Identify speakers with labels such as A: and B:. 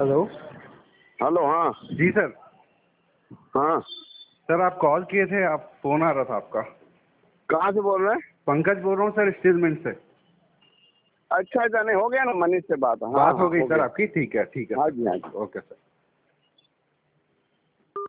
A: Hello.
B: Hello. हाँ
A: जी sir.
B: हाँ
A: सर आप कॉल किए थे, आप फोन आ रहा था आपका।
B: कहाँ से बोल रहे हैं?
A: पंकज बोल रहा हूँ सर, स्टील मिल से।
B: अच्छा अच्छा, नहीं हो गया ना मनीष से बात? हाँ
A: बात
B: हाँ
A: हो गई
B: हो
A: सर
B: गया।
A: आपकी? ठीक है ठीक है
B: हाँ
A: सर।
B: जी हाँ जी।
A: Okay sir.